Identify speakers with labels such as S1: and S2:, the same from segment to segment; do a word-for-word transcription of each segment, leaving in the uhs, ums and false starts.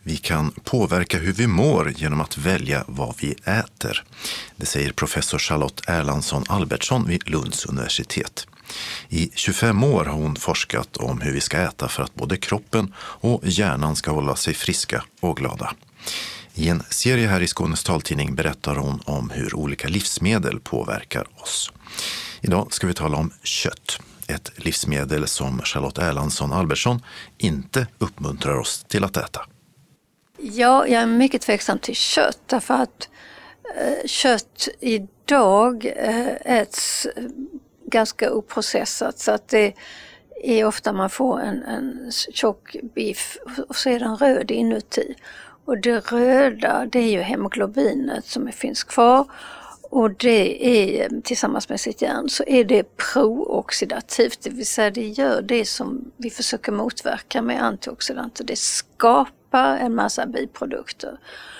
S1: Vi kan påverka hur vi mår genom att välja vad vi äter. Det säger professor Charlotte Erlandsson Albertsson vid Lunds universitet. I tjugofem år har hon forskat om hur vi ska äta för att både kroppen och hjärnan ska hålla sig friska och glada. I en serie här i Skånes taltidning berättar hon om hur olika livsmedel påverkar oss. Idag ska vi tala om kött. Ett livsmedel som Charlotte Erlandsson Albertsson inte uppmuntrar oss till att äta.
S2: Ja, jag är mycket tveksam till kött därför att eh, kött idag eh, äts ganska oprocessat så att det är ofta man får en, en tjock biff och så är den röd inuti. Och det röda, det är ju hemoglobinet som finns kvar. Och det är, tillsammans med sitt järn, så är det prooxidativt. Det vill säga det gör det som vi försöker motverka med antioxidanter. Det skapar en massa biprodukter.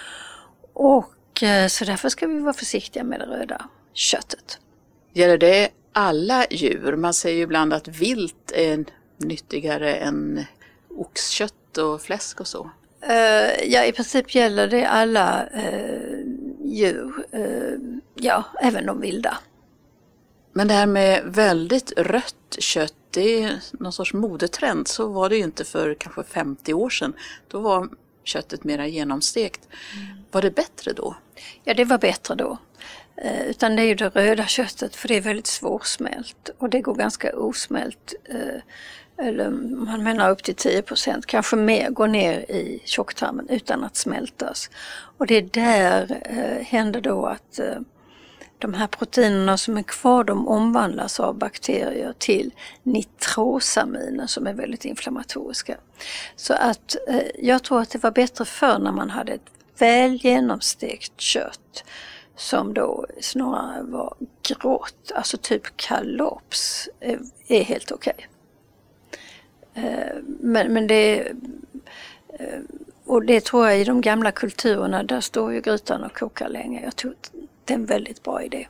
S2: Och så därför ska vi vara försiktiga med det röda köttet.
S3: Gäller det alla djur? Man säger ju ibland att vilt är nyttigare än oxkött och fläsk och så.
S2: Uh, ja, i princip gäller det alla uh, djur, uh, ja, även de vilda.
S3: Men det här med väldigt rött kött, det är någon sorts modetrend. Så var det ju inte för kanske femtio år sedan. Då var köttet mera genomstekt. Mm. Var det bättre då? Ja, det var bättre då.
S2: Uh, utan det är ju det röda köttet, för det är väldigt svårsmält. Och det går ganska osmält. Uh, eller man menar upp till tio procent, kanske mer, går ner i tjocktarmen utan att smältas. Och det är där eh, händer då att eh, de här proteinerna som är kvar, de omvandlas av bakterier till nitrosaminer som är väldigt inflammatoriska. Så att eh, jag tror att det var bättre förr när man hade ett väl genomstekt kött som då snarare var grått, alltså typ kalops, är, är helt okej. Okay. Men, men det, och det tror jag i de gamla kulturerna, där står ju grytan och kokar länge. Jag tror att det är en väldigt bra idé.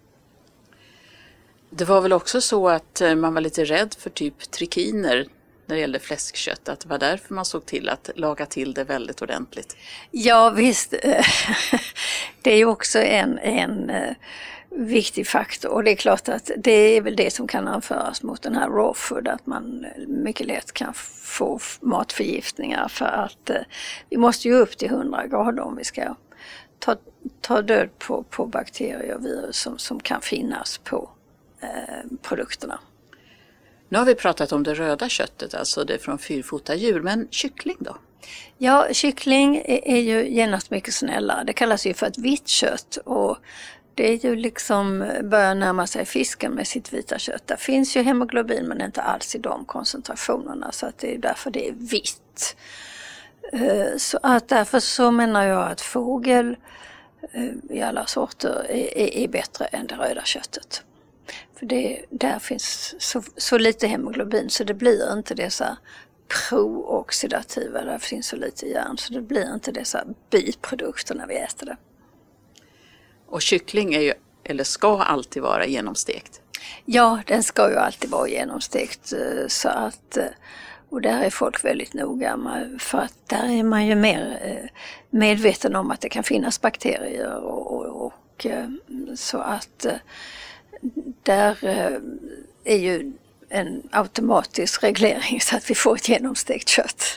S3: Det var väl också så att man var lite rädd för typ trikiner när det gällde fläskkött. Att det var därför man såg till att laga till det väldigt ordentligt.
S2: Ja visst, det är ju också en... en viktig faktor, och det är klart att det är väl det som kan anföras mot den här raw food, att man mycket lätt kan få matförgiftningar för att eh, vi måste ju upp till hundra grader om vi ska ta, ta död på, på bakterier och virus som, som kan finnas på eh, produkterna.
S3: Nu har vi pratat om det röda köttet, alltså det från fyrfota djur, men kyckling då?
S2: Ja, kyckling är, är ju genast mycket snällare. Det kallas ju för ett vitt kött, och det är ju liksom börjar närma sig fisken med sitt vita kött. Det finns ju hemoglobin men inte alls i de koncentrationerna, så att det är därför det är vitt. Så att därför så menar jag att fågel i alla sorter är, är bättre än det röda köttet. För det, där finns så, så lite hemoglobin så det blir inte dessa prooxidativa, där finns så lite järn så det blir inte dessa biprodukter när vi äter det.
S3: Och kyckling är ju, eller ska alltid vara genomstekt?
S2: Ja, den ska ju alltid vara genomstekt, så att, och där är folk väldigt noga, för att där är man ju mer medveten om att det kan finnas bakterier och, och, och så att där är ju en automatisk reglering så att vi får ett genomstekt kött.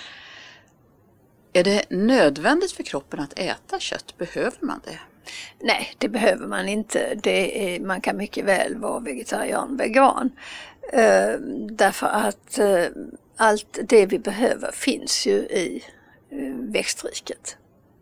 S3: Är det nödvändigt för kroppen att äta kött? Behöver man det?
S2: Nej, det behöver man inte. Det är, man kan mycket väl vara vegetarian, vegan. Eh, därför att eh, allt det vi behöver finns ju i eh, växtriket.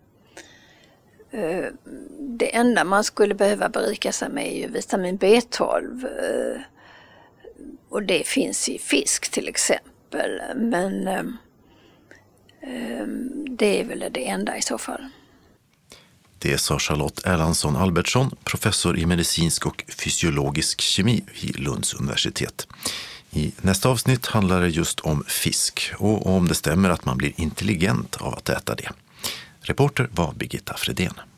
S2: Eh, det enda man skulle behöva berika sig med är ju vitamin B tolv. Eh, och det finns i fisk till exempel. Men eh, eh, det är väl det enda i så fall.
S1: Det sa Charlotte Erlandsson Albertsson, professor i medicinsk och fysiologisk kemi vid Lunds universitet. I nästa avsnitt handlar det just om fisk och om det stämmer att man blir intelligent av att äta det. Reporter var Birgitta Fredén.